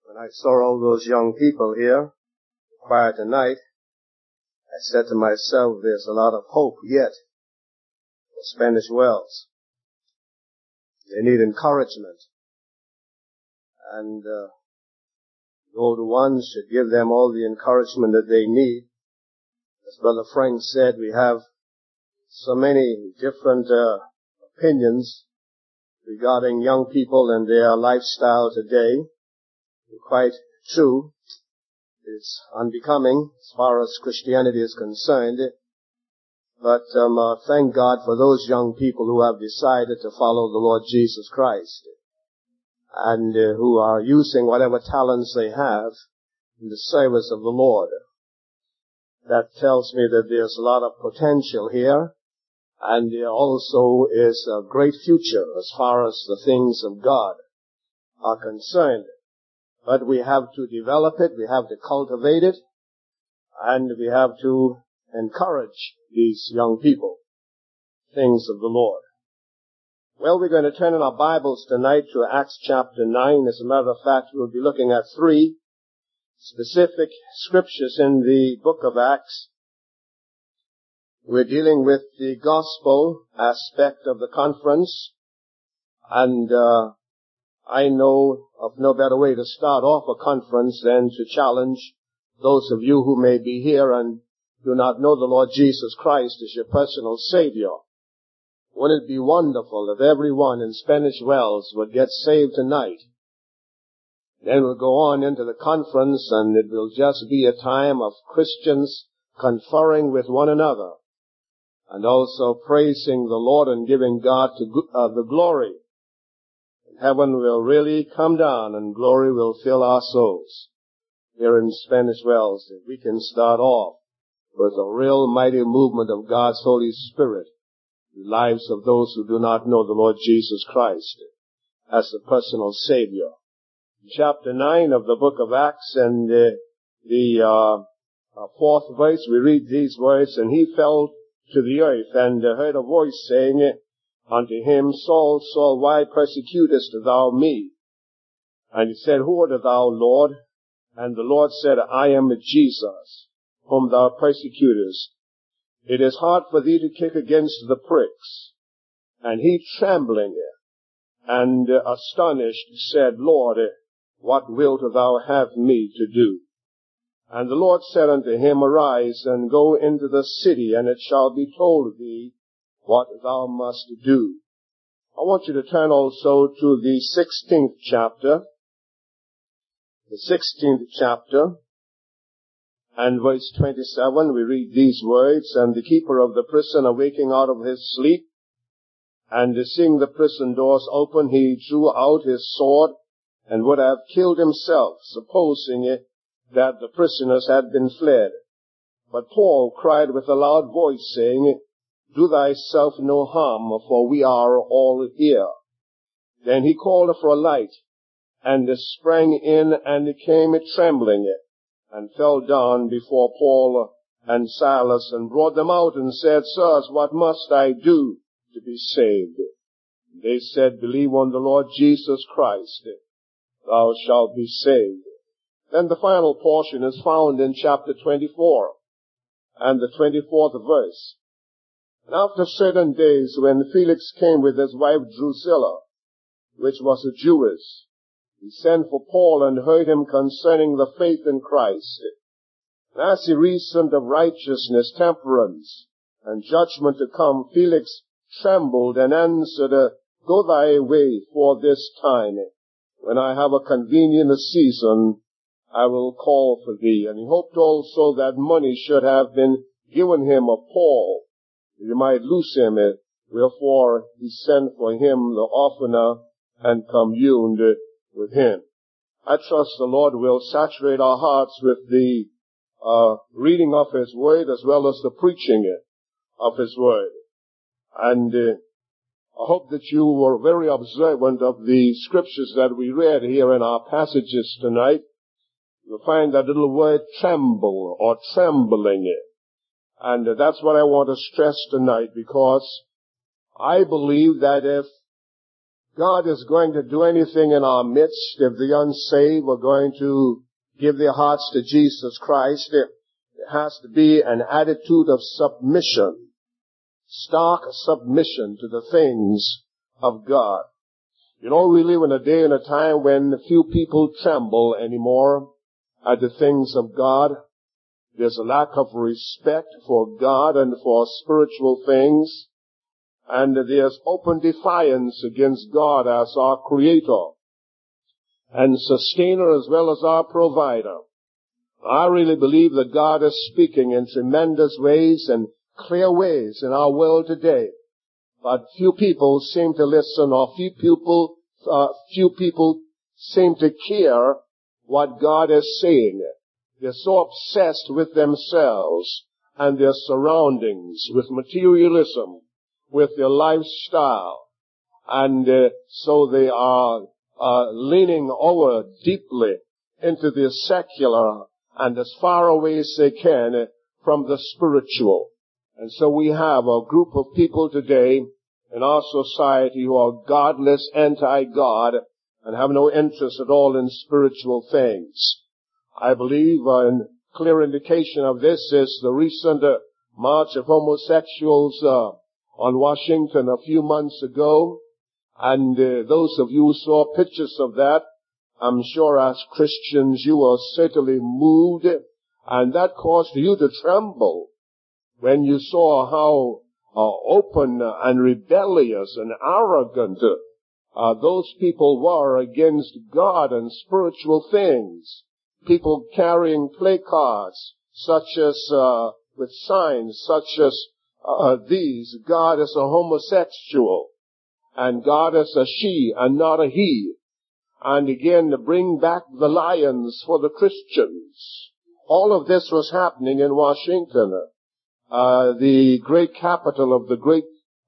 When I saw all those young people here, choir tonight, I said to myself, there's a lot of hope yet for Spanish Wells. They need encouragement. And the older ones should give them all the encouragement that they need. As Brother Frank said, we have so many different opinions regarding young people and their lifestyle today. Quite true. It's unbecoming as far as Christianity is concerned. But thank God for those young people who have decided to follow the Lord Jesus Christ and who are using whatever talents they have in the service of the Lord. That tells me that there's a lot of potential here, and there also is a great future as far as the things of God are concerned. But we have to develop it, we have to cultivate it, and we have to encourage these young people, things of the Lord. Well, we're going to turn in our Bibles tonight to Acts chapter 9. As a matter of fact, we'll be looking at 3 specific scriptures in the book of Acts. We're dealing with the gospel aspect of the conference, and I know of no better way to start off a conference than to challenge those of you who may be here and do not know the Lord Jesus Christ as your personal Savior. Wouldn't it be wonderful if everyone in Spanish Wells would get saved tonight? Then we'll go on into the conference, and it will just be a time of Christians conferring with one another and also praising the Lord and giving God the glory. Heaven will really come down and glory will fill our souls here in Spanish Wells. If we can start off with a real mighty movement of God's Holy Spirit in the lives of those who do not know the Lord Jesus Christ as the personal Savior. In chapter 9 of the book of Acts and the 4th verse, we read these words, "And he fell to the earth and heard a voice saying unto him, Saul, Saul, why persecutest thou me? And he said, Who art thou, Lord? And the Lord said, I am Jesus, whom thou persecutest. It is hard for thee to kick against the pricks. And he, trembling and astonished, said, Lord, what wilt thou have me to do? And the Lord said unto him, Arise and go into the city, and it shall be told thee what thou must do. I want you to turn also to the 16th chapter. The 16th chapter and verse 27, we read these words, And the keeper of the prison, awaking out of his sleep, and seeing the prison doors open, he drew out his sword and would have killed himself, supposing that the prisoners had been fled. But Paul cried with a loud voice, saying, Do thyself no harm, for we are all here. Then he called for a light, and sprang in, and came trembling, and fell down before Paul and Silas, and brought them out, and said, Sirs, what must I do to be saved? They said, Believe on the Lord Jesus Christ, thou shalt be saved. Then the final portion is found in chapter 24, and the 24th verse. And after certain days, when Felix came with his wife Drusilla, which was a Jewess, he sent for Paul and heard him concerning the faith in Christ. And as he reasoned of righteousness, temperance, and judgment to come, Felix trembled and answered, Go thy way for this time. When I have a convenient season, I will call for thee. And he hoped also that money should have been given him of Paul, that he might loose him. Wherefore he sent for him the oftener and communed with him. I trust the Lord will saturate our hearts with the reading of his word as well as the preaching of his word. And I hope that you were very observant of the scriptures that we read here in our passages tonight. You'll find that little word tremble or trembling. And that's what I want to stress tonight, because I believe that if God is going to do anything in our midst, if the unsaved are going to give their hearts to Jesus Christ, it has to be an attitude of submission, stark submission to the things of God. You know, we live in a day and a time when few people tremble anymore at the things of God. There's a lack of respect for God and for spiritual things. And there's open defiance against God as our Creator and Sustainer as well as our Provider. I really believe that God is speaking in tremendous ways and clear ways in our world today. But few people seem to listen, or few people seem to care what God is saying. They're so obsessed with themselves and their surroundings, with materialism, with their lifestyle, and so they are leaning over deeply into the secular and as far away as they can from the spiritual. And so we have a group of people today in our society who are godless, anti-God, and have no interest at all in spiritual things. I believe a clear indication of this is the recent march of homosexuals on Washington a few months ago. And those of you who saw pictures of that, I'm sure as Christians you were certainly moved, and that caused you to tremble when you saw how open and rebellious and arrogant those people were against God and spiritual things. People carrying placards such as with signs such as these: God is a homosexual, and God is a she and not a he. And again, to bring back the lions for the Christians. All of this was happening in Washington, the great capital of the great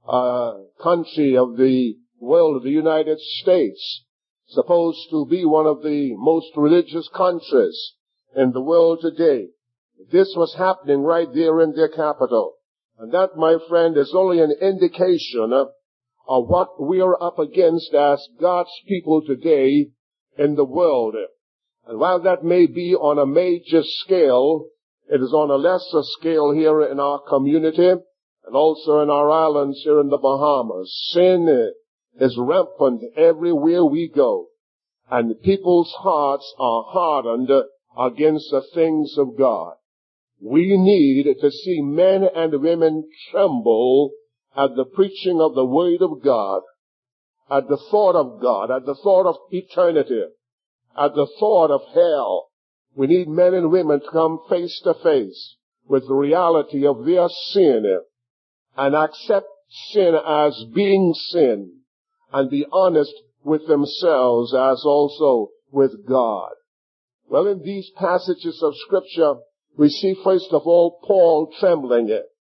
country of the world, the United States, supposed to be one of the most religious countries in the world today. This was happening right there in their capital. And that, my friend, is only an indication of what we are up against as God's people today in the world. And while that may be on a major scale, it is on a lesser scale here in our community and also in our islands here in the Bahamas. Sin is rampant everywhere we go, and people's hearts are hardened against the things of God. We need to see men and women tremble at the preaching of the Word of God, at the thought of God, at the thought of eternity, at the thought of hell. We need men and women to come face to face with the reality of their sin and accept sin as being sin and be honest with themselves as also with God. Well, in these passages of Scripture, we see first of all Paul trembling.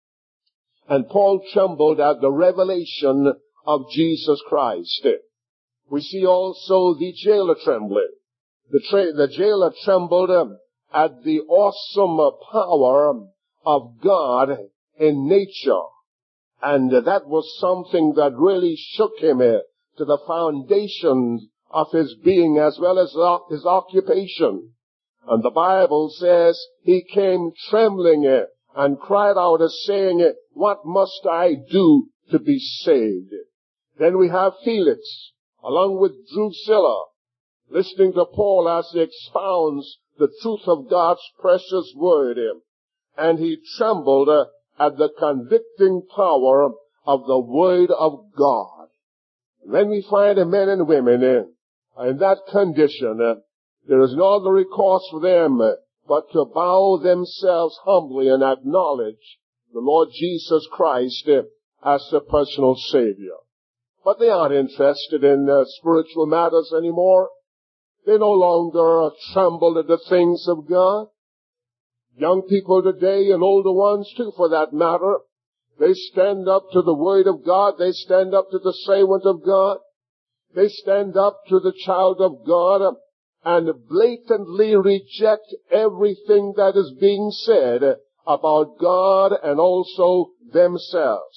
And Paul trembled at the revelation of Jesus Christ. We see also the jailer trembling. The jailer trembled at the awesome power of God in nature. And that was something that really shook him to the foundations of his being as well as his occupation. And the Bible says he came trembling and cried out as saying, "What must I do to be saved?" Then we have Felix, along with Drusilla, listening to Paul as he expounds the truth of God's precious word. And he trembled at the convicting power of the word of God. When we find men and women in that condition, there is no other recourse for them but to bow themselves humbly and acknowledge the Lord Jesus Christ as their personal Savior. But they aren't interested in spiritual matters anymore. They no longer tremble at the things of God. Young people today, and older ones too for that matter, they stand up to the Word of God. They stand up to the servant of God. They stand up to the child of God and blatantly reject everything that is being said about God and also themselves.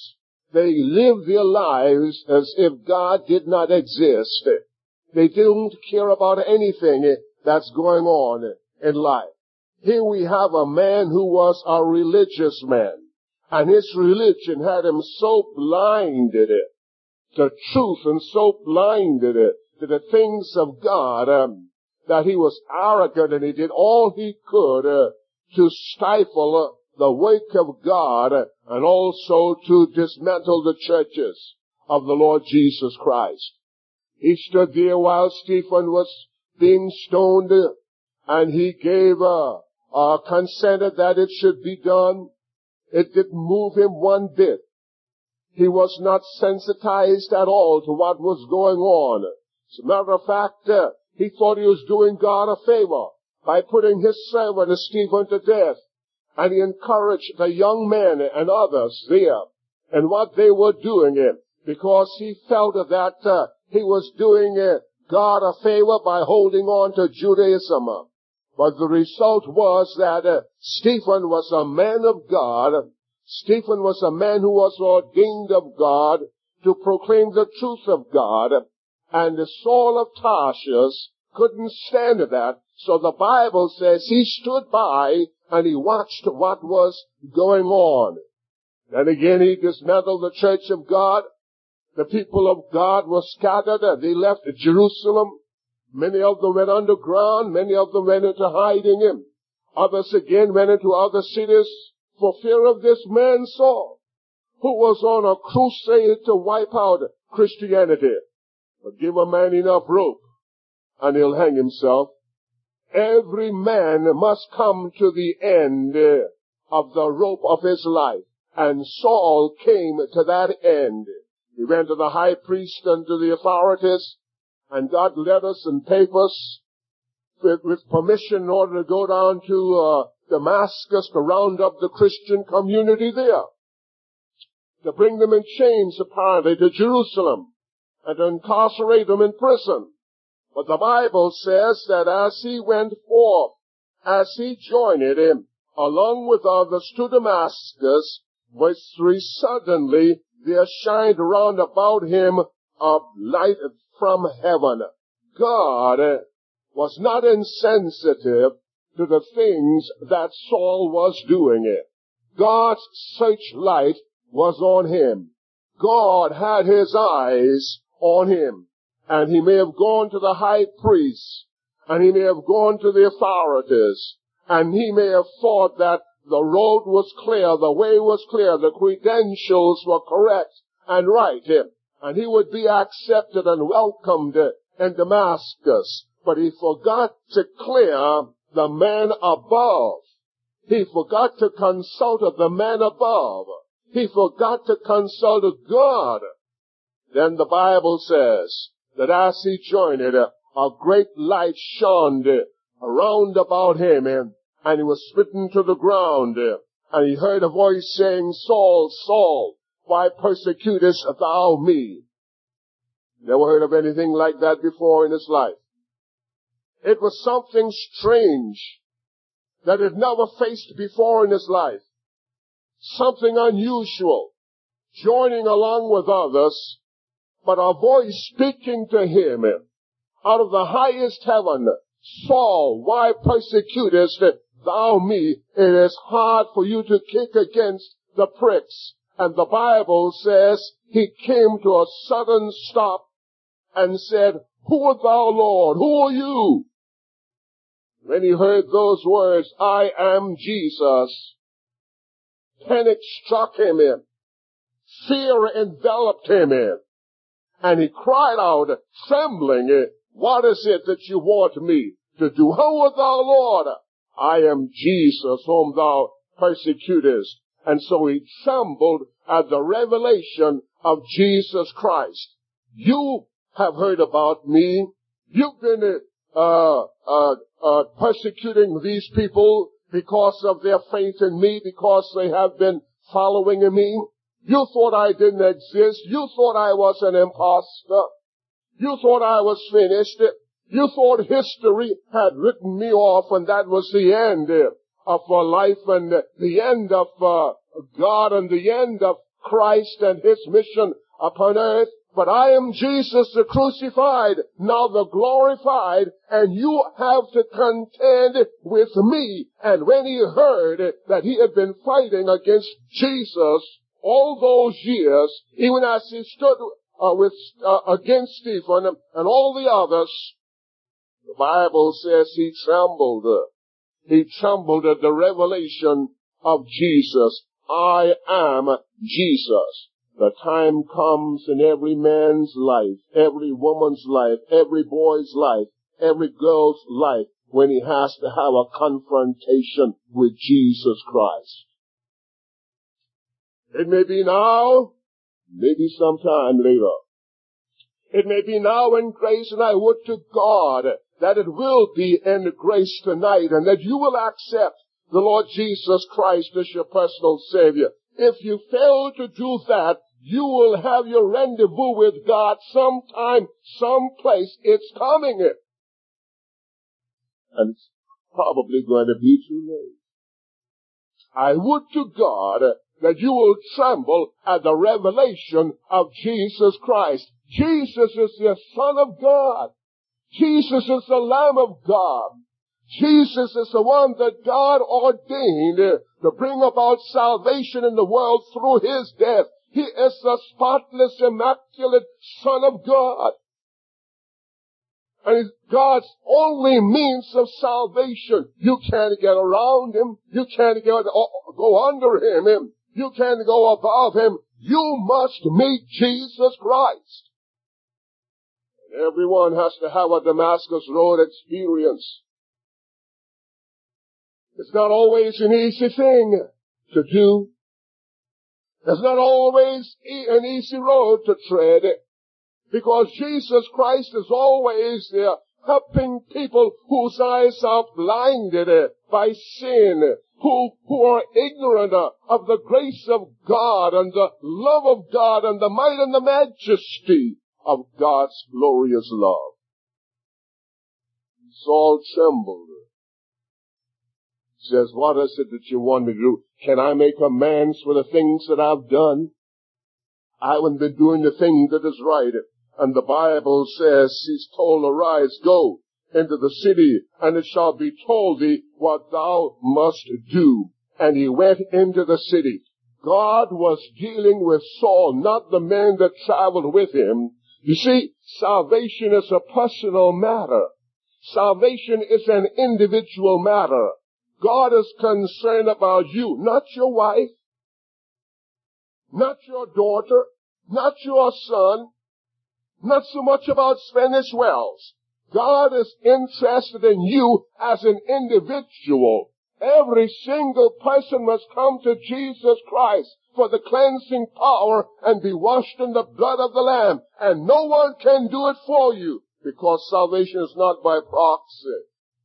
they live their lives as if God did not exist. They don't care about anything that's going on in life. Here we have a man who was a religious man, and his religion had him so blinded to truth and so blinded to the things of God that he was arrogant, and he did all he could to stifle the work of God and also to dismantle the churches of the Lord Jesus Christ. He stood there while Stephen was being stoned, and he gave consented that it should be done. It didn't move him one bit. He was not sensitized at all to what was going on. As a matter of fact, he thought he was doing God a favor by putting his servant Stephen to death. And he encouraged the young men and others there and what they were doing because he felt that he was doing God a favor by holding on to Judaism. But the result was that Stephen was a man of God. Stephen was a man who was ordained of God to proclaim the truth of God. And Saul of Tarsus couldn't stand that. So the Bible says he stood by and he watched what was going on. Then again he dismantled the church of God. The people of God were scattered. They left Jerusalem. Many of them went underground. Many of them went into hiding. Others again went into other cities for fear of this man Saul, who was on a crusade to wipe out Christianity. But give a man enough rope and he'll hang himself. Every man must come to the end of the rope of his life. And Saul came to that end. He went to the high priest and to the authorities and got letters and papers with permission in order to go down to Damascus to round up the Christian community there, to bring them in chains apparently to Jerusalem and to incarcerate them in prison. But the Bible says that as he went forth, as he journeyed him along with others to Damascus, verse 3, suddenly there shined round about him a light from heaven. God was not insensitive to the things that Saul was doing. God's searchlight was on him. God had his eyes on him. And he may have gone to the high priest, and he may have gone to the authorities, and he may have thought that the road was clear, the way was clear, the credentials were correct and right, and he would be accepted and welcomed in Damascus. But he forgot to clear the man above. He forgot to consult the man above. He forgot to consult God. Then the Bible says that as he journeyed, a great light shone around about him, and he was smitten to the ground, and he heard a voice saying, Saul, Saul, why persecutest thou me? Never heard of anything like that before in his life. It was something strange that he'd never faced before in his life. Something unusual, joining along with others, but a voice speaking to him out of the highest heaven, Saul, why persecutest thou me? It is hard for you to kick against the pricks. And the Bible says he came to a sudden stop and said, Who art thou, Lord? Who are you? When he heard those words, I am Jesus, panic struck him in. Fear enveloped him in. And he cried out, trembling, What is it that you want me to do? Who art thou, Lord? I am Jesus, whom thou persecutest. And so he trembled at the revelation of Jesus Christ. You have heard about me. You've been persecuting these people because of their faith in me, because they have been following me. You thought I didn't exist. You thought I was an imposter. You thought I was finished. You thought history had written me off, and that was the end of life, and the end of God, and the end of Christ and his mission upon earth, but I am Jesus the crucified, now the glorified, and you have to contend with me. And when he heard that he had been fighting against Jesus all those years, even as he stood against Stephen and all the others, the Bible says he trembled. He trembled at the revelation of Jesus. I am Jesus. The time comes in every man's life, every woman's life, every boy's life, every girl's life, when he has to have a confrontation with Jesus Christ. It may be now, maybe sometime later. It may be now in grace, and I would to God that it will be in grace tonight, and that you will accept the Lord Jesus Christ as your personal Savior. If you fail to do that, you will have your rendezvous with God sometime, someplace. It's coming. And it's probably going to be too late. I would to God that you will tremble at the revelation of Jesus Christ. Jesus is the Son of God. Jesus is the Lamb of God. Jesus is the one that God ordained to bring about salvation in the world through his death. He is the spotless, immaculate Son of God. And it's God's only means of salvation. You can't get around him. You can't go under him. You can't go above him. You must meet Jesus Christ. And everyone has to have a Damascus Road experience. It's not always an easy thing to do. It's not always an easy road to tread, because Jesus Christ is always there helping people whose eyes are blinded by sin, who are ignorant of the grace of God and the love of God and the might and the majesty of God's glorious love. Saul trembled. He says, what is it that you want me to do? Can I make amends for the things that I've done? I haven't been doing the thing that is right. And the Bible says, he's told, arise, go into the city, and it shall be told thee what thou must do. And he went into the city. God was dealing with Saul, not the men that traveled with him. You see, salvation is a personal matter. Salvation is an individual matter. God is concerned about you, not your wife, not your daughter, not your son, not so much about Spanish wells. God is interested in you as an individual. Every single person must come to Jesus Christ for the cleansing power and be washed in the blood of the Lamb. And no one can do it for you, because salvation is not by proxy.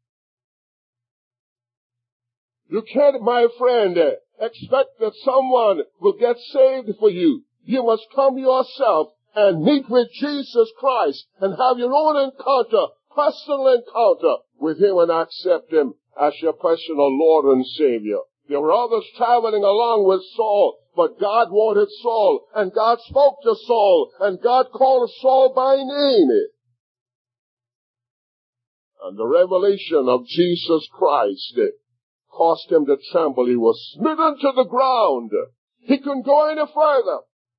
You can't, my friend, expect that someone will get saved for you. You must come yourself and meet with Jesus Christ and have your own encounter, personal encounter with him, and accept him as your personal Lord and Savior. There were others traveling along with Saul, but God wanted Saul, and God spoke to Saul, and God called Saul by name. And the revelation of Jesus Christ caused him to tremble. He was smitten to the ground. He couldn't go any further.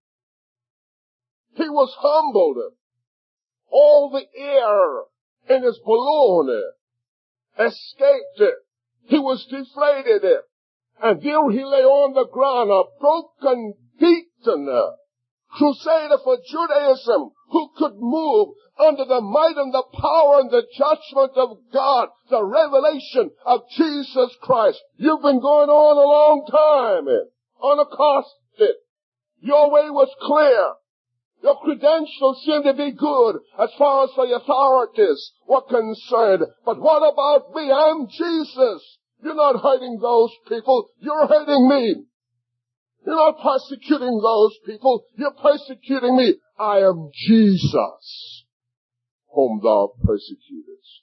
He was humbled. All the air in his balloon escaped. He was deflated. And there he lay on the ground, a broken, beaten crusader for Judaism, who could move under the might and the power and the judgment of God, the revelation of Jesus Christ. You've been going on a long time, unaccosted. Your way was clear. Your credentials seem to be good as far as the authorities were concerned. But what about me? I'm Jesus. You're not hurting those people. You're hurting me. You're not persecuting those people. You're persecuting me. I am Jesus, whom thou persecutest.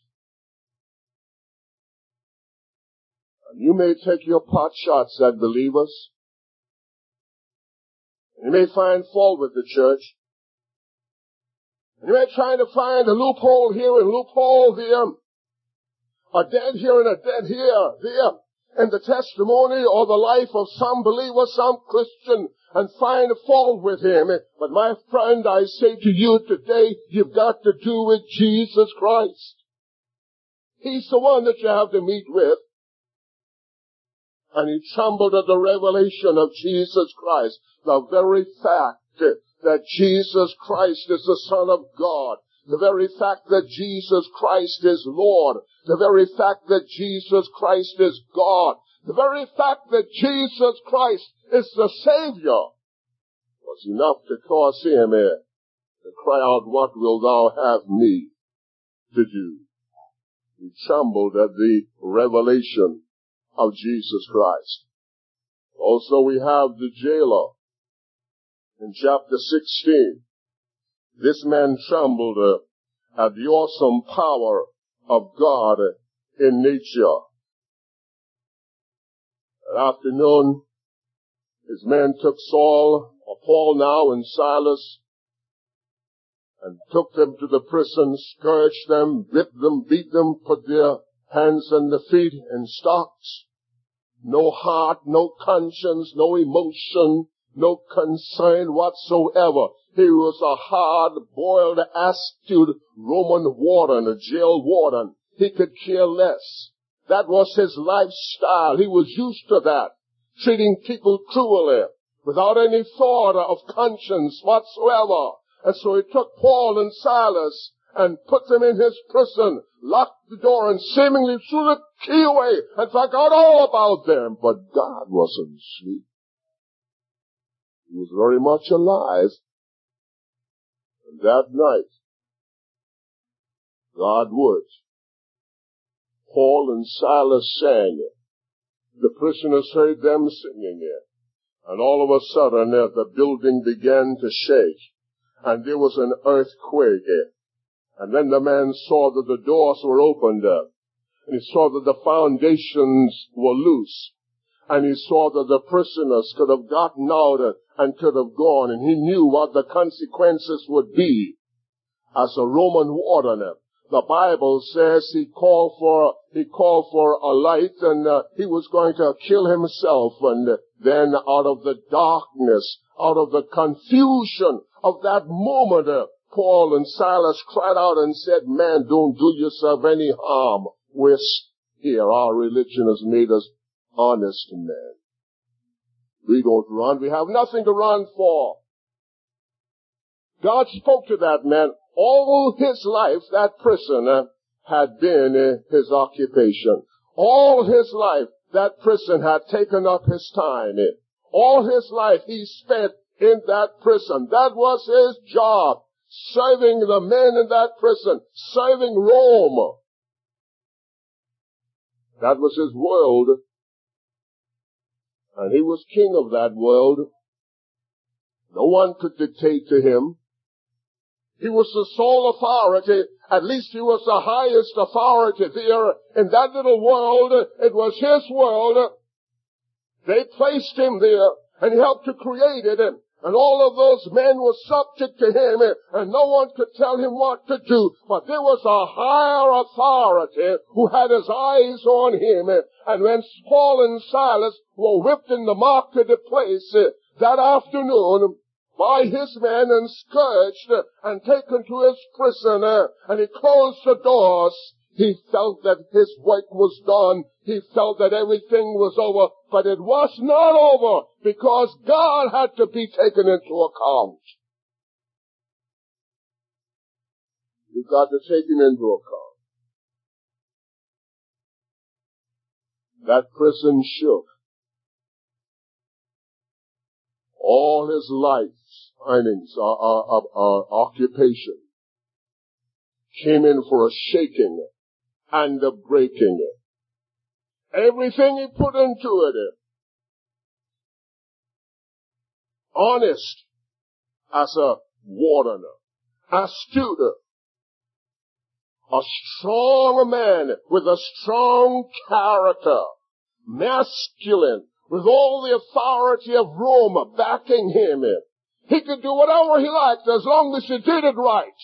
And you may take your pot shots at believers. You may find fault with the church. And you may try to find a loophole here and loophole there. A dead here and a dead there. In the testimony or the life of some believer, some Christian, and find fault with him. But my friend, I say to you today, you've got to do with Jesus Christ. He's the one that you have to meet with. And he trembled at the revelation of Jesus Christ. The very fact that Jesus Christ is the Son of God. The very fact that Jesus Christ is Lord. The very fact that Jesus Christ is God. The very fact that Jesus Christ is the Savior was enough to cause him to cry out, what will thou have me to do? He trembled at the revelation of Jesus Christ. Also we have the jailer in chapter 16. This man trembled at the awesome power of God in nature. That afternoon, his men took Paul now and Silas, and took them to the prison, scourged them, whipped them, beat them, put their hands and their feet in stocks. No heart, no conscience, no emotion, no concern whatsoever. He was a hard-boiled, astute Roman warden, a jail warden. He could care less. That was his lifestyle. He was used to that, treating people cruelly, without any thought of conscience whatsoever. And so he took Paul and Silas and put them in his prison, locked the door, and seemingly threw the key away and forgot all about them. But God wasn't asleep. He was very much alive. And that night, God would. Paul and Silas sang. The prisoners heard them singing it. And all of a sudden, the building began to shake. And there was an earthquake. And then the man saw that the doors were opened up. And he saw that the foundations were loose. And he saw that the prisoners could have gotten out and could have gone. And he knew what the consequences would be. As a Roman warden, the Bible says he called for a light, and he was going to kill himself. And then out of the darkness, out of the confusion of that moment, Paul and Silas cried out and said, man, don't do yourself any harm. We're here. Our religion has made us honest men. We don't run. We have nothing to run for. God spoke to that man. All his life, that prison had been his occupation. All his life, that prison had taken up his time. All his life he spent in that prison. That was his job, serving the men in that prison, serving Rome. That was his world. And he was king of that world. No one could dictate to him. He was the sole authority. At least he was the highest authority there in that little world. It was his world. They placed him there and he helped to create it. And all of those men were subject to him, and no one could tell him what to do. But there was a higher authority who had his eyes on him. And when Paul and Silas were whipped in the marketplace that afternoon by his men and scourged and taken to his prison, and he closed the doors, he felt that his work was done. He felt that everything was over. But it was not over, because God had to be taken into account. You've got to take him into account. That prison shook. All his life's earnings, occupation, came in for a shaking and a breaking. Everything he put into it, honest as a warden, astute, a strong man with a strong character, masculine, with all the authority of Rome backing him. He could do whatever he liked as long as he did it right.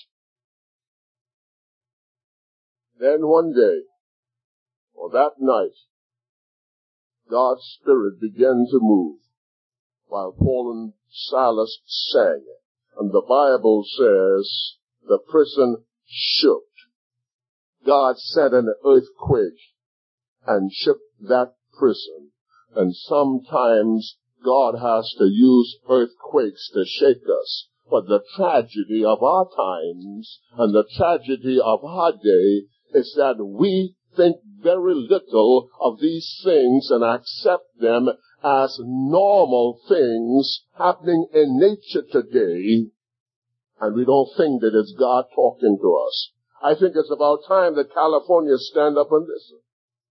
Then one day, or that night, God's Spirit began to move while Paul and Silas sang. And the Bible says the prison shook. God sent an earthquake and shook that prison. And sometimes God has to use earthquakes to shake us. But the tragedy of our times and the tragedy of our day is that we think very little of these things and accept them as normal things happening in nature today, and we don't think that it's God talking to us. I think it's about time that California stand up and listen.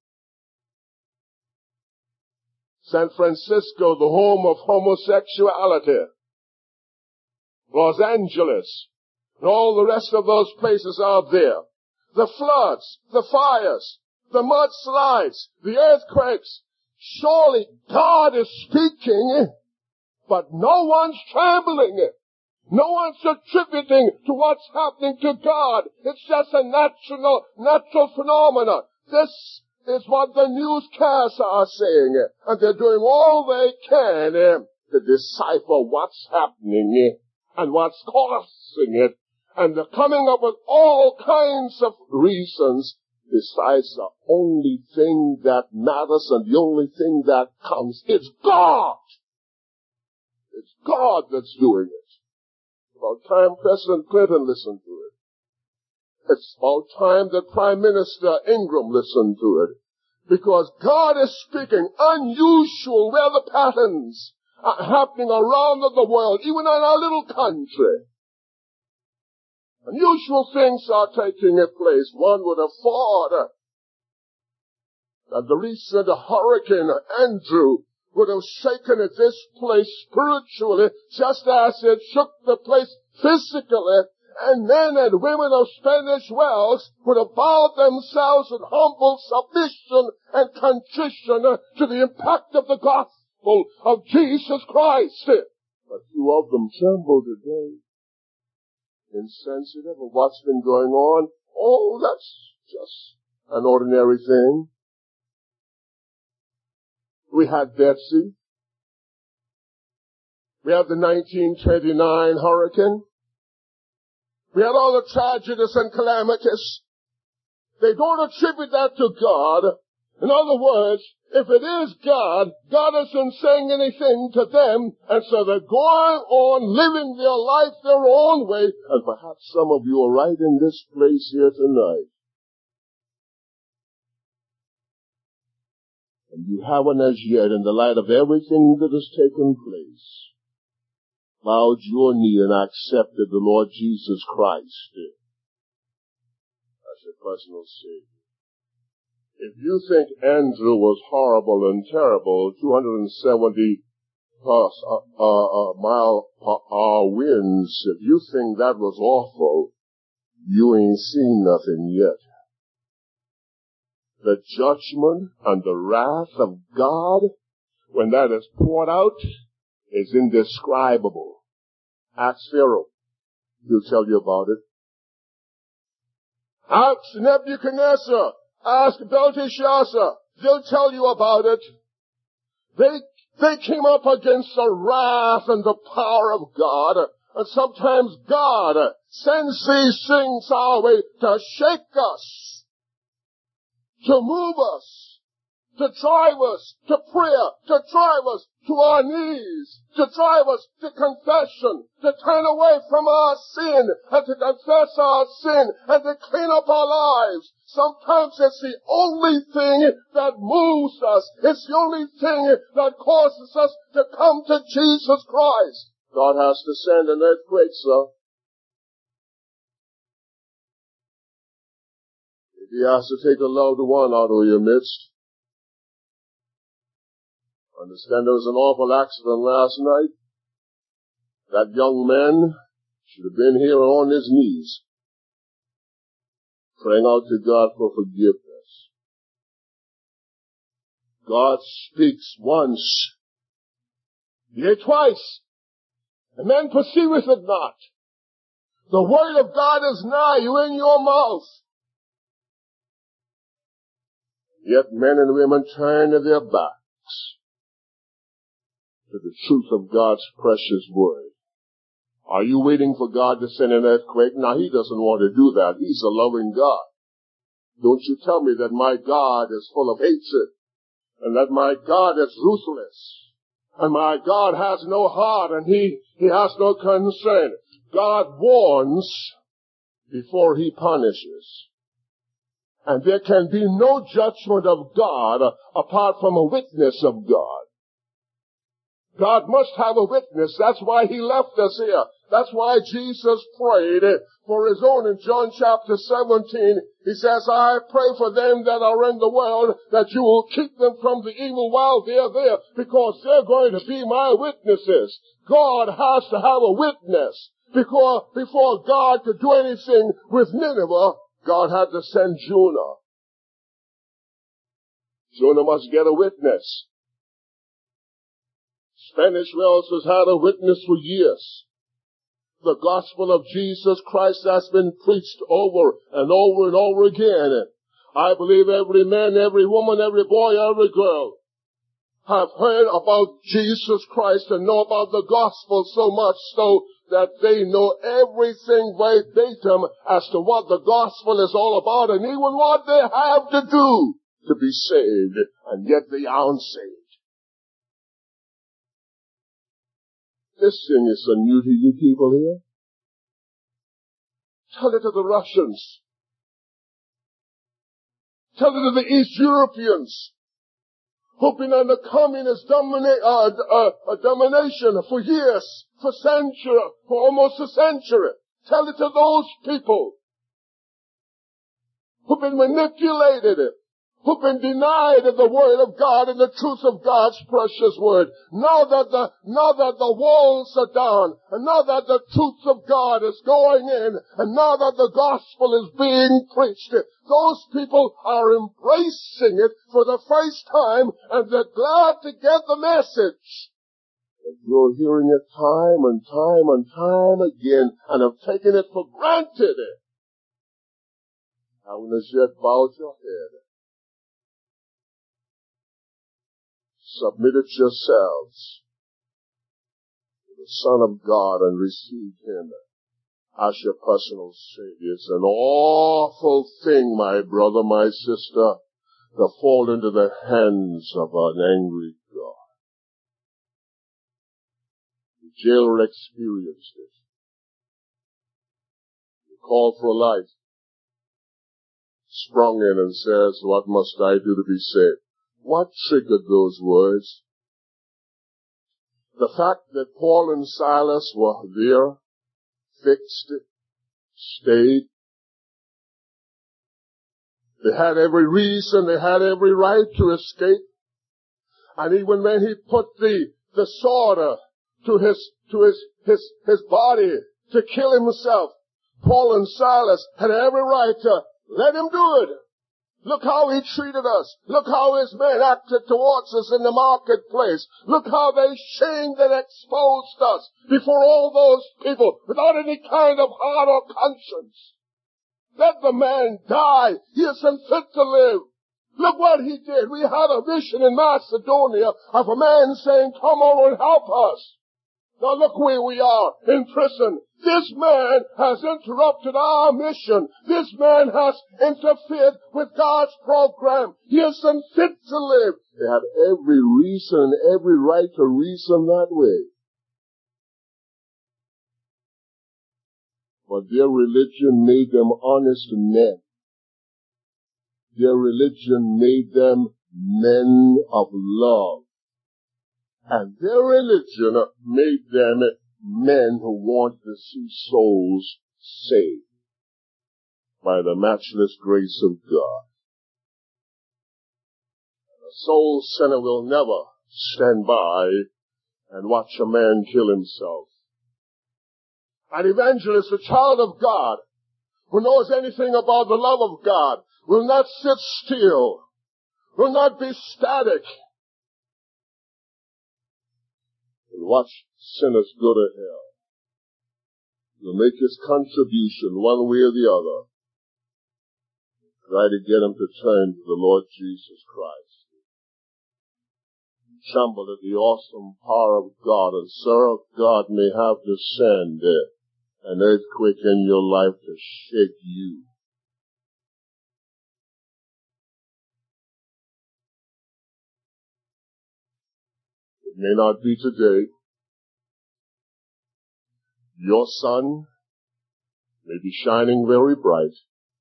San Francisco, the home of homosexuality. Los Angeles, and all the rest of those places out there. The floods, the fires, the mudslides, the earthquakes. Surely God is speaking, but no one's trembling. No one's attributing to what's happening to God. It's just a natural phenomenon. This is what the newscasts are saying, and they're doing all they can to decipher what's happening and what's causing it, and they're coming up with all kinds of reasons besides the only thing that matters and the only thing that counts. It's God. It's God that's doing it. About time President Clinton listened to it. It's about time that Prime Minister Ingram listened to it. Because God is speaking unusual weather patterns are happening around the world, even in our little country. Unusual things are taking place. One would have thought that the recent Hurricane Andrew would have shaken this place spiritually just as it shook the place physically, and men and women of Spanish Wells would have bowed themselves in humble submission and contrition to the impact of the gospel of Jesus Christ. But few of them tremble today, insensitive of what's been going on. Oh, that's just an ordinary thing. We had Betsy. We had the 1929 hurricane. We had all the tragedies and calamities. They don't attribute that to God. In other words, if it is God, God isn't saying anything to them, and so they're going on living their life their own way. And perhaps some of you are right in this place here tonight. And you haven't as yet, in the light of everything that has taken place, bowed your knee and accepted the Lord Jesus Christ as your personal Savior. If you think Andrew was horrible and terrible, 270 mile per hour winds, if you think that was awful, you ain't seen nothing yet. The judgment and the wrath of God, when that is poured out, is indescribable. Ask Pharaoh. He'll tell you about it. Ask Nebuchadnezzar. Ask Belteshazzar. They'll tell you about it. They came up against the wrath and the power of God. And sometimes God sends these things our way to shake us, to move us, to drive us to prayer, to drive us to our knees, to drive us to confession, to turn away from our sin and to confess our sin and to clean up our lives. Sometimes it's the only thing that moves us. It's the only thing that causes us to come to Jesus Christ. God has to send an earthquake, sir. If He has to take a loved one out of your midst. Understand there was an awful accident last night. That young man should have been here on his knees, praying out to God for forgiveness. God speaks once, yea, twice, and men perceiveth it not. The word of God is nigh you, in your mouth. Yet men and women turn their backs to the truth of God's precious word. Are you waiting for God to send an earthquake? Now, he doesn't want to do that. He's a loving God. Don't you tell me that my God is full of hatred, and that my God is ruthless, and my God has no heart, and he has no concern. God warns before he punishes. And there can be no judgment of God apart from a witness of God. God must have a witness. That's why he left us here. That's why Jesus prayed for his own in John chapter 17. He says, I pray for them that are in the world, that you will keep them from the evil while they're there, because they're going to be my witnesses. God has to have a witness. Before God could do anything with Nineveh, God had to send Jonah. Jonah must get a witness. Spanish Wells has had a witness for years. The gospel of Jesus Christ has been preached over and over and over again. I believe every man, every woman, every boy, every girl have heard about Jesus Christ and know about the gospel so much so that they know everything verbatim as to what the gospel is all about and even what they have to do to be saved, and yet they aren't saved. This thing is so new to you people here. Tell it to the Russians. Tell it to the East Europeans who've been under communist domination for years, for almost a century. Tell it to those people who've been manipulated, who've been denied the word of God and the truth of God's precious word. Now that the walls are down, and now that the truth of God is going in, and now that the gospel is being preached, those people are embracing it for the first time, and they're glad to get the message. But you're hearing it time and time and time again, and have taken it for granted. Haven't as yet bowed your head. Submitted yourselves to the Son of God and receive him as your personal Savior. It's an awful thing, my brother, my sister, to fall into the hands of an angry God. The jailer experienced it. He called for a light, sprung in and says, what must I do to be saved? What triggered those words? The fact that Paul and Silas were there, fixed, stayed. They had every reason, they had every right to escape. And even when he put the sword to his body to kill himself, Paul and Silas had every right to let him do it. Look how he treated us. Look how his men acted towards us in the marketplace. Look how they shamed and exposed us before all those people without any kind of heart or conscience. Let the man die. He isn't fit to live. Look what he did. We had a vision in Macedonia of a man saying, come over and help us. Now look where we are, in prison. This man has interrupted our mission. This man has interfered with God's program. He isn't fit to live. They had every reason and every right to reason that way. But their religion made them honest men. Their religion made them men of love. And their religion made them men who wanted to see souls saved by the matchless grace of God. A soul sinner will never stand by and watch a man kill himself. An evangelist, a child of God, who knows anything about the love of God, will not sit still, will not be static, and watch sinners go to hell. will make his contribution one way or the other. Try to get him to turn to the Lord Jesus Christ. Tremble at the awesome power of God, and sir, God may have to send an earthquake in your life to shake you. It may not be today. Your sun may be shining very bright.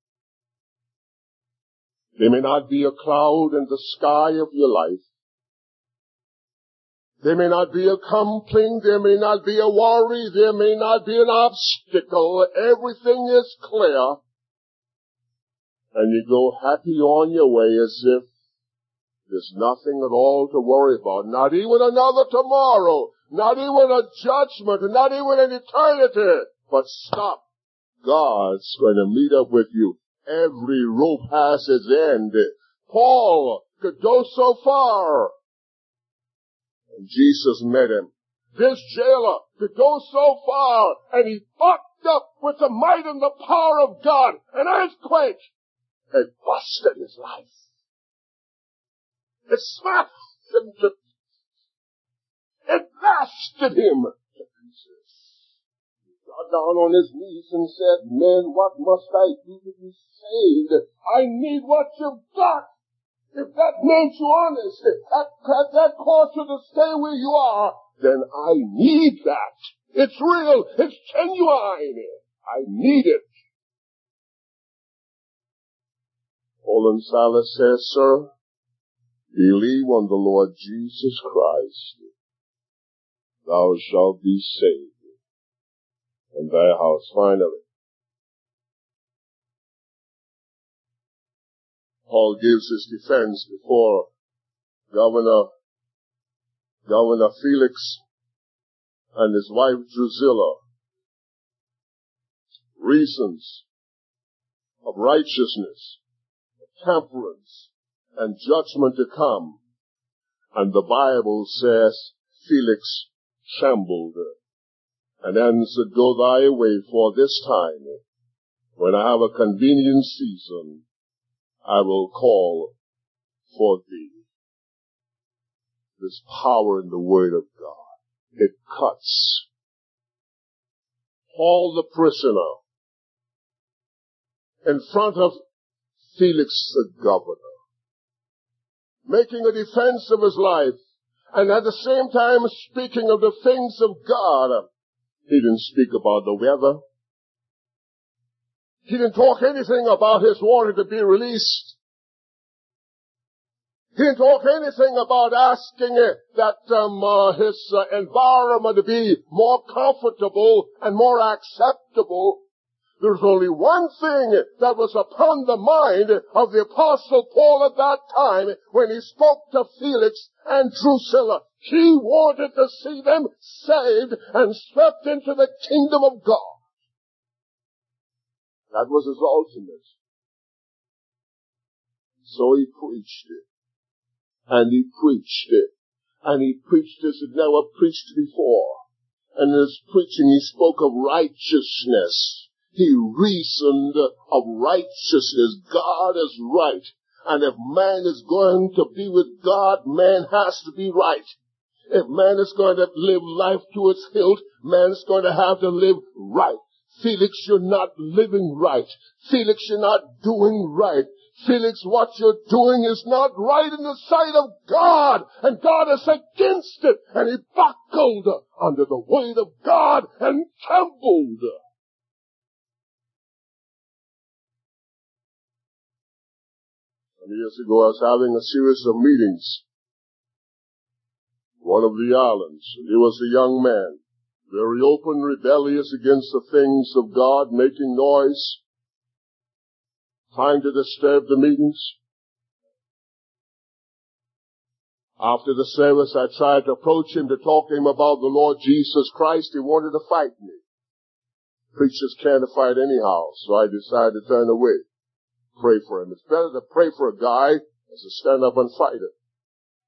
There may not be a cloud in the sky of your life. There may not be a complaint. There may not be a worry. There may not be an obstacle. Everything is clear. And you go happy on your way as if there's nothing at all to worry about. Not even another tomorrow. Not even a judgment. Not even an eternity. But stop. God's going to meet up with you. Every rope has its end. Paul could go so far. And Jesus met him. This jailer could go so far, and he bucked up with the might and the power of God. An earthquake had busted his life. It smashed him to pieces. It blasted him to pieces. He got down on his knees and said, "Man, what must I do to be saved? I need what you've got." If that makes you honest, that caused you to stay where you are, then I need that. It's real. It's genuine. I need it. Paul and Silas says, "Sir, believe on the Lord Jesus Christ. Thou shalt be saved, and thy house." Finally, Paul gives his defense before Governor Felix and his wife Drusilla. Reasons of righteousness, temperance, and judgment to come. And the Bible says Felix trembled and answered, "Go thy way, for this time, when I have a convenient season, I will call for thee." There's power in the Word of God. It cuts. Paul the prisoner in front of Felix the governor, making a defense of his life, and at the same time speaking of the things of God. He didn't speak about the weather. He didn't talk anything about his wanting to be released. He didn't talk anything about asking that his environment to be more comfortable and more acceptable. There's only one thing that was upon the mind of the Apostle Paul at that time when he spoke to Felix and Drusilla. He wanted to see them saved and swept into the kingdom of God. That was his ultimate. So he preached it. And he preached it. And he preached as he'd never preached before. And in his preaching he spoke of righteousness. He reasoned of righteousness. God is right. And if man is going to be with God, man has to be right. If man is going to live life to its hilt, man's going to have to live right. Felix, you're not living right. Felix, you're not doing right. Felix, what you're doing is not right in the sight of God, and God is against it. And he buckled under the weight of God and trembled. Some years ago, I was having a series of meetings, one of the islands. He was a young man, very open, rebellious against the things of God, making noise, trying to disturb the meetings. After the service, I tried to approach him to talk to him about the Lord Jesus Christ. He wanted to fight me. Preachers can't fight anyhow, so I decided to turn away. Pray for him. It's better to pray for a guy as to stand up and fight it.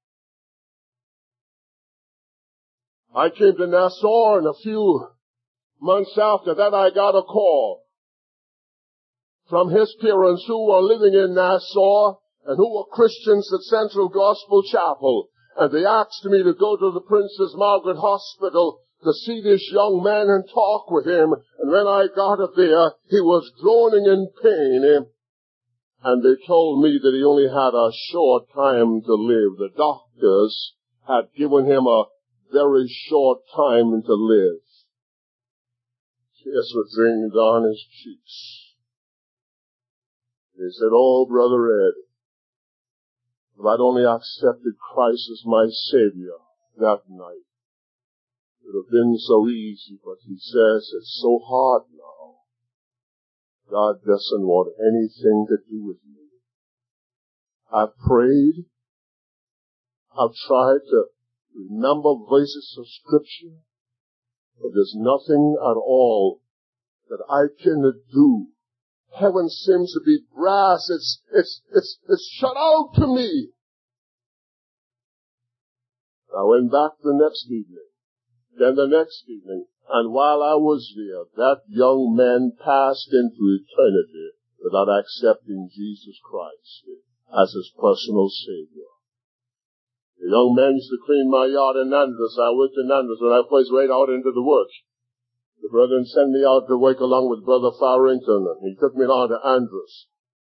I came to Nassau, and a few Months after that, I got a call from his parents who were living in Nassau and who were Christians at Central Gospel Chapel. And they asked me to go to the Princess Margaret Hospital to see this young man and talk with him. And when I got there, he was groaning in pain. And they told me that he only had a short time to live. The doctors had given him a very short time to live. Tears were draining down his cheeks. They said, "Oh, Brother Ed, if I'd only accepted Christ as my Savior that night, it would have been so easy." But he says, "It's so hard now. God doesn't want anything to do with me." I've prayed. I've tried to remember verses of Scripture, but there's nothing at all that I can do. Heaven seems to be brass. It's shut out to me. I went back the next evening, then the next evening, and while I was there, that young man passed into eternity without accepting Jesus Christ as his personal Savior. The young man used to clean my yard in Andros. I worked in Andros when I first went out into the work. The brethren sent me out to work along with Brother Farrington, and he took me down to Andros.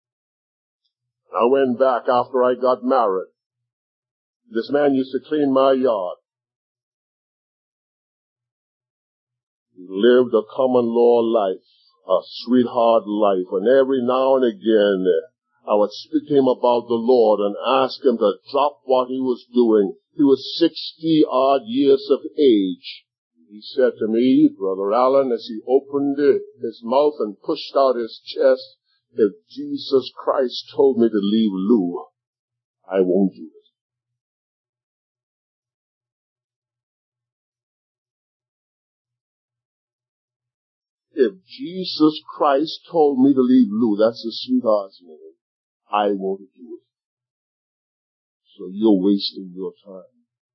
I went back after I got married. This man used to clean my yard. He lived a common law life, a sweetheart life, and every now and again I would speak to him about the Lord and ask him to drop what he was doing. He was 60-odd years of age. He said to me, "Brother Allen," as he opened his mouth and pushed out his chest, "if Jesus Christ told me to leave Lou, I won't do it. If Jesus Christ told me to leave Lou," that's the sweetheart's name, "I won't do it. So you're wasting your time."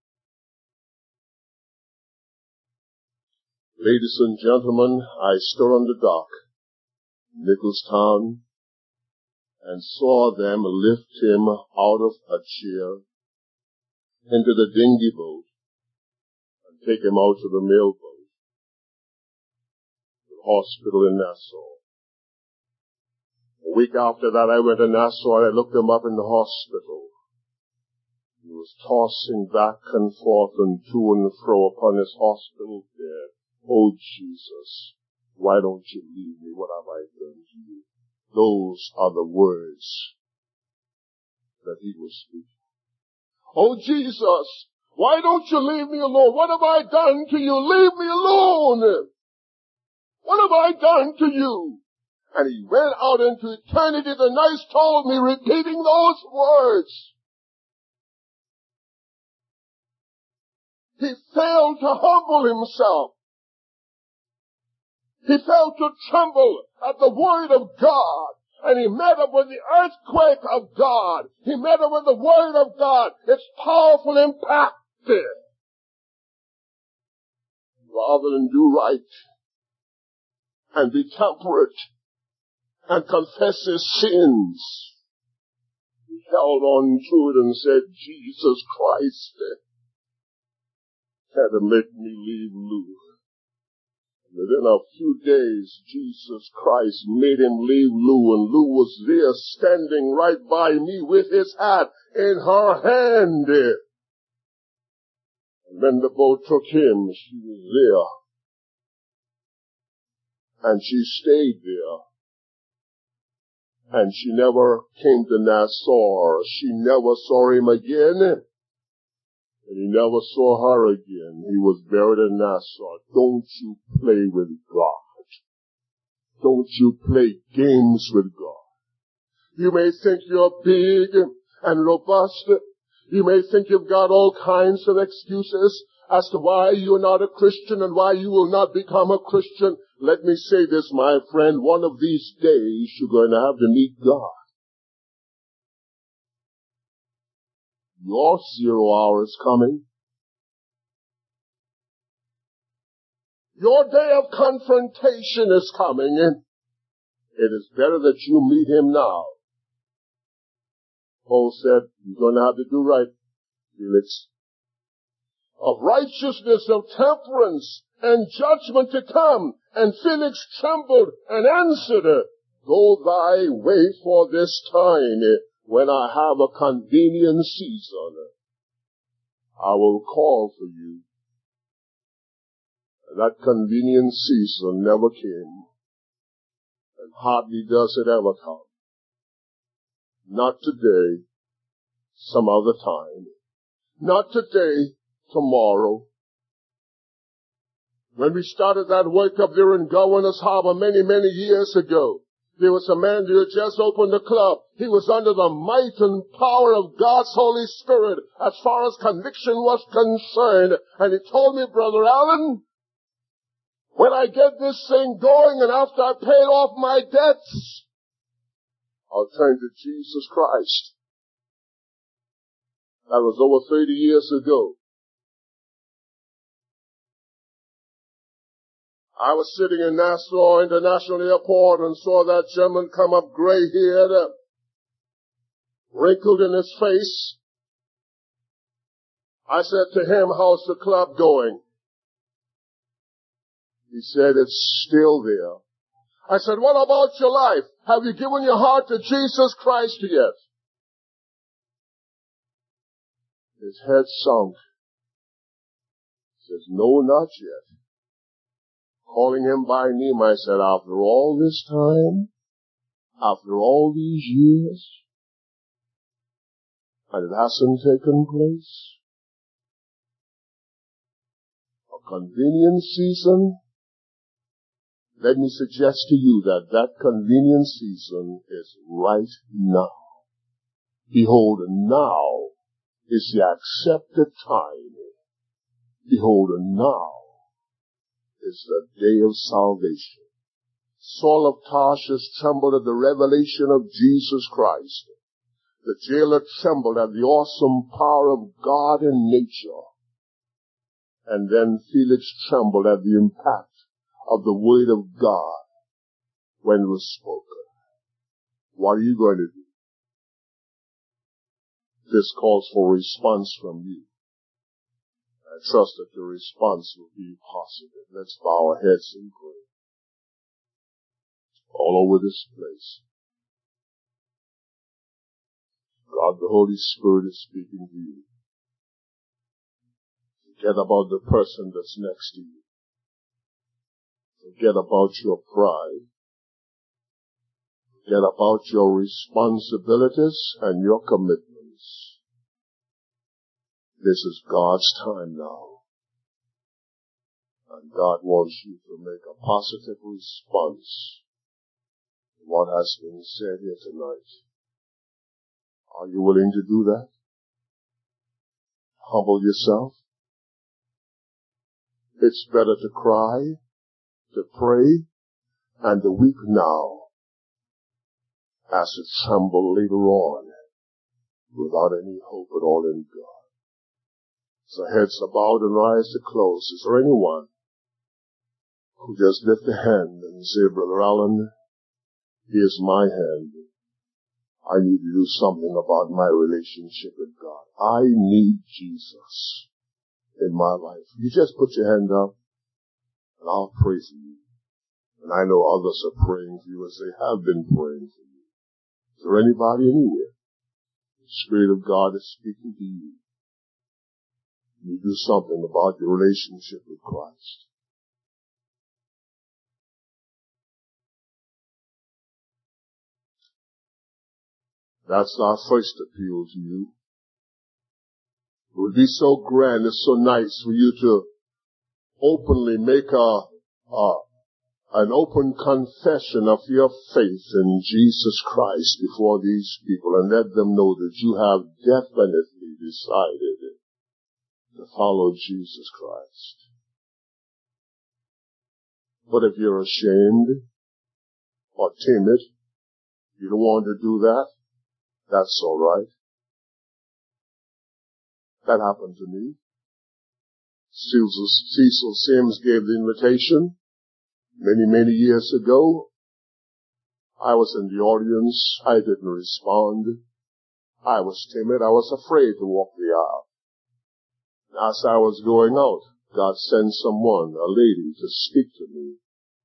Ladies and gentlemen, I stood on the dock in Nicholstown and saw them lift him out of a chair into the dinghy boat and take him out to the mail boat, the hospital in Nassau. A week after that, I went to Nassau and I looked him up in the hospital. He was tossing back and forth and to and fro upon his hospital bed. "Oh, Jesus, why don't you leave me? What have I done to you?" Those are the words that he was speaking. "Oh, Jesus, why don't you leave me alone? What have I done to you? Leave me alone. What have I done to you?" And he went out into eternity, the nurse told me, repeating those words. He failed to humble himself. He felt to tremble at the word of God. And he met up with the earthquake of God. He met up with the word of God. Its powerful impact. Rather than do right and be temperate and confess his sins, he held on to it and said, "Jesus Christ had to make me leave Lou." Within a few days, Jesus Christ made him leave Lou, and Lou was there standing right by me with his hat in her hand. And when the boat took him, she was there. And she stayed there. And she never came to Nassau. She never saw him again. And he never saw her again. He was buried in Nassau. Don't you play with God. Don't you play games with God. You may think you're big and robust. You may think you've got all kinds of excuses as to why you're not a Christian and why you will not become a Christian. Let me say this, my friend. One of these days you're going to have to meet God. Your 0 hour is coming. Your day of confrontation is coming, and it is better that you meet him now. Paul said, you're going to have to do right, Felix. Of righteousness, of temperance, and judgment to come. And Felix trembled and answered, go thy way for this time. When I have a convenient season, I will call for you. And that convenient season never came. And hardly does it ever come. Not today, some other time. Not today, tomorrow. When we started that work up there in Governor's Harbor many, many years ago, there was a man who had just opened a club. He was under the might and power of God's Holy Spirit as far as conviction was concerned. And he told me, Brother Allen, when I get this thing going and after I paid off my debts, I'll turn to Jesus Christ. That was over 30 years ago. I was sitting in Nassau International Airport and saw that gentleman come up gray-haired, wrinkled in his face. I said to him, how's the club going? He said, it's still there. I said, what about your life? Have you given your heart to Jesus Christ yet? His head sunk. He says, no, not yet. Calling him by name, I said, after all this time, after all these years, and it hasn't taken place, a convenient season, let me suggest to you that that convenient season is right now. Behold, now is the accepted time. Behold, now is the day of salvation. Saul of Tarsus trembled at the revelation of Jesus Christ. The jailer trembled at the awesome power of God in nature. And then Felix trembled at the impact of the word of God when it was spoken. What are you going to do? This calls for a response from you. I trust that your response will be positive. Let's bow our heads and pray. All over this place, God, the Holy Spirit is speaking to you. Forget about the person that's next to you. Forget about your pride. Forget about your responsibilities and your commitments. This is God's time now. And God wants you to make a positive response to what has been said here tonight. Are you willing to do that? Humble yourself. It's better to cry, to pray, and to weep now, as to tremble later on, without any hope at all in God. So heads are bowed and eyes are closed. Is there anyone who just lift a hand and say, Brother Allen, here's my hand. I need to do something about my relationship with God. I need Jesus in my life. You just put your hand up and I'll pray for you. And I know others are praying for you as they have been praying for you. Is there anybody anywhere? The Spirit of God is speaking to you. You do something about your relationship with Christ. That's our first appeal to you. It would be so grand, it's so nice for you to openly make an open confession of your faith in Jesus Christ before these people and let them know that you have definitely decided to follow Jesus Christ. But if you're ashamed or timid, you don't want to do that, that's all right. That happened to me. Cecil Sims gave the invitation many years ago. I was in the audience. I didn't respond. I was timid. I was afraid to walk the aisle. As I was going out, God sent someone, a lady, to speak to me.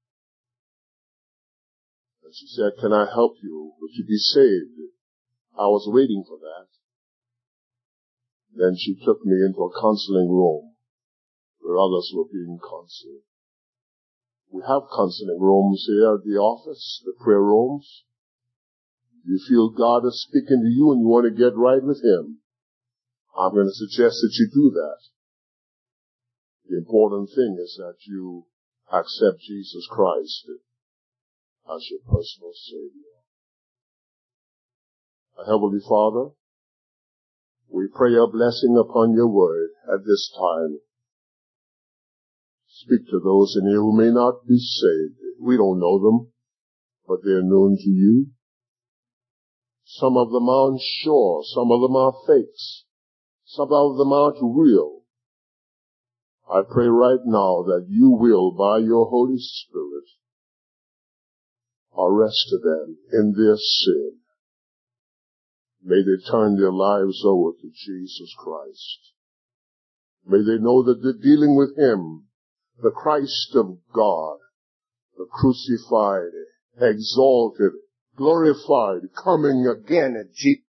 And she said, "Can I help you? Would you be saved?" I was waiting for that. Then she took me into a counseling room where others were being counseled. We have counseling rooms here at the office, the prayer rooms. If you feel God is speaking to you and you want to get right with Him, I'm going to suggest that you do that. The important thing is that you accept Jesus Christ as your personal Savior. Heavenly Father, we pray a blessing upon your word at this time. Speak to those in here who may not be saved. We don't know them, but they're known to you. Some of them aren't sure. Some of them are fakes. Some of them aren't real. I pray right now that you will, by your Holy Spirit, arrest them in their sin. May they turn their lives over to Jesus Christ. May they know that they're dealing with Him, the Christ of God, the crucified, exalted, glorified, coming again at Jesus.